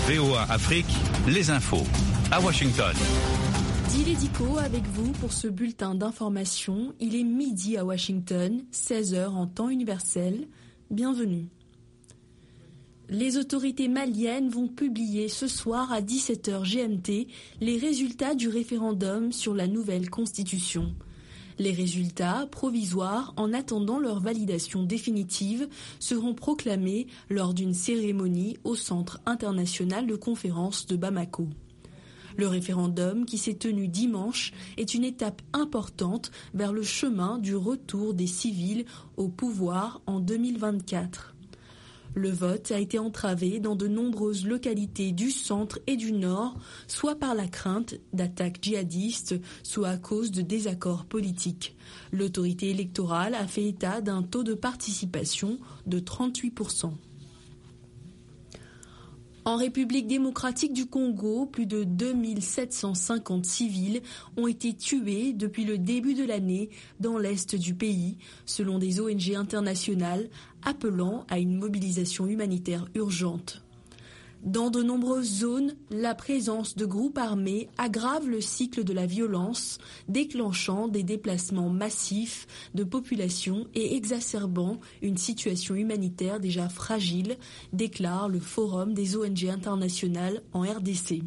VOA Afrique, les infos à Washington. Dilly Diko avec vous pour ce bulletin d'information. Il est midi à Washington, 16h en temps universel. Bienvenue. Les autorités maliennes vont publier ce soir à 17h GMT les résultats du référendum sur la nouvelle constitution. Les résultats, provisoires en attendant leur validation définitive, seront proclamés lors d'une cérémonie au Centre international de conférences de Bamako. Le référendum qui s'est tenu dimanche est une étape importante vers le chemin du retour des civils au pouvoir en 2024. Le vote a été entravé dans de nombreuses localités du centre et du nord, soit par la crainte d'attaques djihadistes, soit à cause de désaccords politiques. L'autorité électorale a fait état d'un taux de participation de 38%. En République démocratique du Congo, plus de 2750 civils ont été tués depuis le début de l'année dans l'est du pays, selon des ONG internationales appelant à une mobilisation humanitaire urgente. Dans de nombreuses zones, la présence de groupes armés aggrave le cycle de la violence, déclenchant des déplacements massifs de population et exacerbant une situation humanitaire déjà fragile, déclare le Forum des ONG internationales en RDC.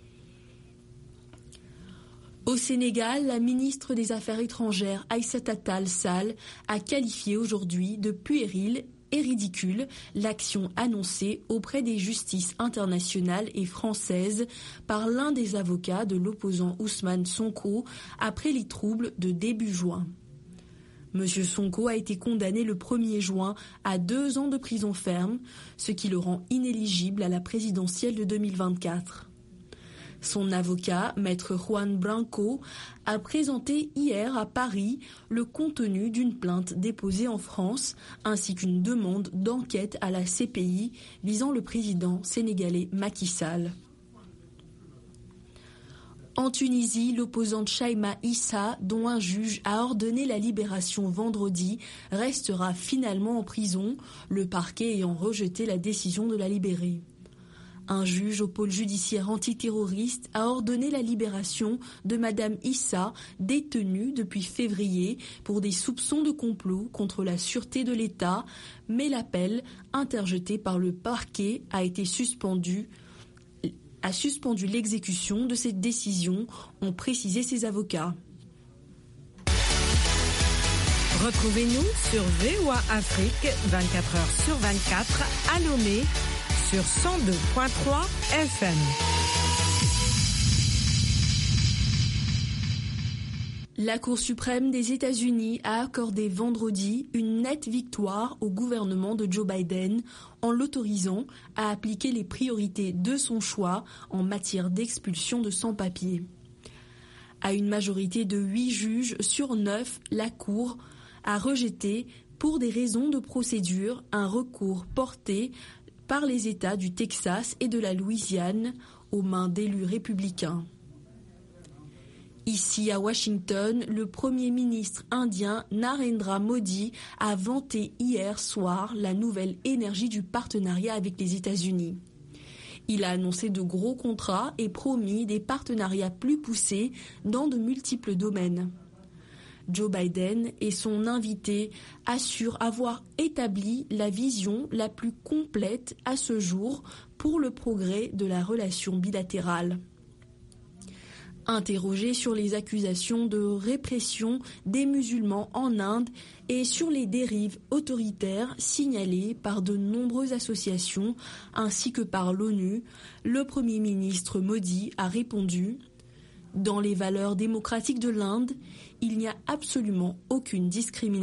Au Sénégal, la ministre des Affaires étrangères Aïssata Tall Sall a qualifié aujourd'hui de puérile et ridicule l'action annoncée auprès des justices internationales et françaises par l'un des avocats de l'opposant Ousmane Sonko après les troubles de début juin. Monsieur Sonko a été condamné le 1er juin à 2 ans de prison ferme, ce qui le rend inéligible à la présidentielle de 2024. Son avocat, maître Juan Branco, a présenté hier à Paris le contenu d'une plainte déposée en France ainsi qu'une demande d'enquête à la CPI visant le président sénégalais Macky Sall. En Tunisie, l'opposante Shaima Issa, dont un juge a ordonné la libération vendredi, restera finalement en prison, le parquet ayant rejeté la décision de la libérer. Un juge au pôle judiciaire antiterroriste a ordonné la libération de Madame Issa, détenue depuis février pour des soupçons de complot contre la sûreté de l'État, mais l'appel interjeté par le parquet a suspendu l'exécution de cette décision, ont précisé ses avocats. Retrouvez-nous sur VOA Afrique 24h/24 à Lomé sur 102.3 FM. La Cour suprême des États-Unis a accordé vendredi une nette victoire au gouvernement de Joe Biden en l'autorisant à appliquer les priorités de son choix en matière d'expulsion de sans-papiers. À une majorité de 8 juges sur 9, la Cour a rejeté, pour des raisons de procédure, un recours porté par les États du Texas et de la Louisiane aux mains d'élus républicains. Ici à Washington, le Premier ministre indien Narendra Modi a vanté hier soir la nouvelle énergie du partenariat avec les États-Unis. Il a annoncé de gros contrats et promis des partenariats plus poussés dans de multiples domaines. Joe Biden et son invité assurent avoir établi la vision la plus complète à ce jour pour le progrès de la relation bilatérale. Interrogé sur les accusations de répression des musulmans en Inde et sur les dérives autoritaires signalées par de nombreuses associations ainsi que par l'ONU, le Premier ministre Modi a répondu « Dans les valeurs démocratiques de l'Inde, il n'y a absolument aucune discrimination ».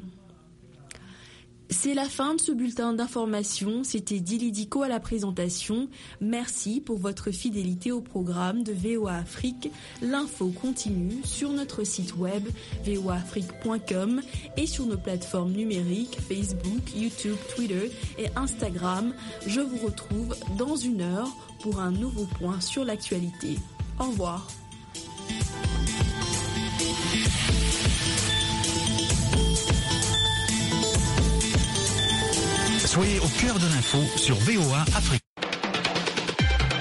C'est la fin de ce bulletin d'information. C'était Dilly Diko à la présentation. Merci pour votre fidélité au programme de VOA Afrique. L'info continue sur notre site web voaafrique.com et sur nos plateformes numériques Facebook, YouTube, Twitter et Instagram. Je vous retrouve dans 1 heure pour un nouveau point sur l'actualité. Au revoir. Soyez au cœur de l'info sur VOA Afrique.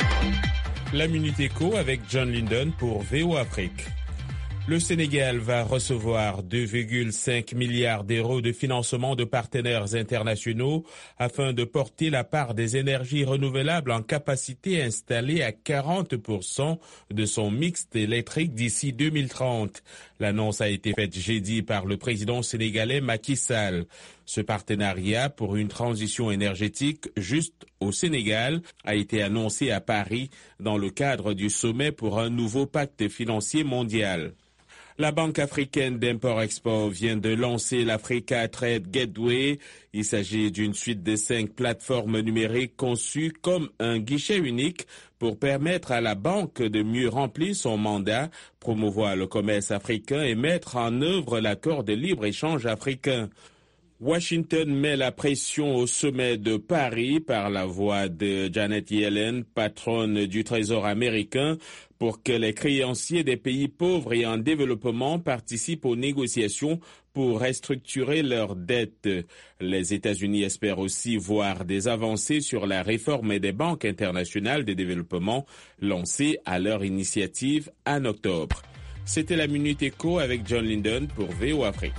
La Minute Éco avec John Linden pour VOA Afrique. Le Sénégal va recevoir 2,5 milliards d'euros de financement de partenaires internationaux afin de porter la part des énergies renouvelables en capacité installée à 40% de son mix électrique d'ici 2030. L'annonce a été faite jeudi par le président sénégalais Macky Sall. Ce partenariat pour une transition énergétique juste au Sénégal a été annoncé à Paris dans le cadre du sommet pour un nouveau pacte financier mondial. La Banque africaine d'import-export vient de lancer l'Africa Trade Gateway. Il s'agit d'une suite de 5 plateformes numériques conçues comme un guichet unique pour permettre à la banque de mieux remplir son mandat, promouvoir le commerce africain et mettre en œuvre l'accord de libre-échange africain. Washington met la pression au sommet de Paris par la voix de Janet Yellen, patronne du Trésor américain, pour que les créanciers des pays pauvres et en développement participent aux négociations pour restructurer leurs dettes. Les États-Unis espèrent aussi voir des avancées sur la réforme des banques internationales de développement lancée à leur initiative en octobre. C'était la Minute Éco avec John Linden pour VOA Afrique.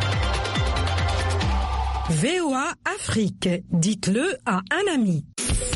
VOA Afrique, dites-le à un ami.